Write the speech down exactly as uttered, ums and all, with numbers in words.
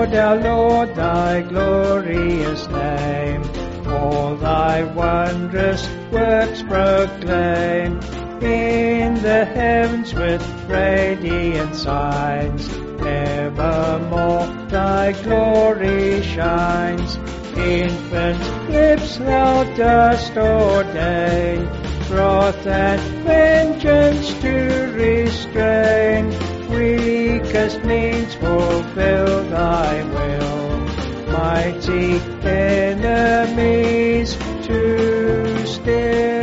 Lord, our Lord, thy glorious name. All thy wondrous works proclaim. In the heavens with radiant signs, evermore thy glory shines. Infant lips thou dost ordain, wrath and vengeance to restrain. Weakest means fulfill thy will, mighty enemies to still.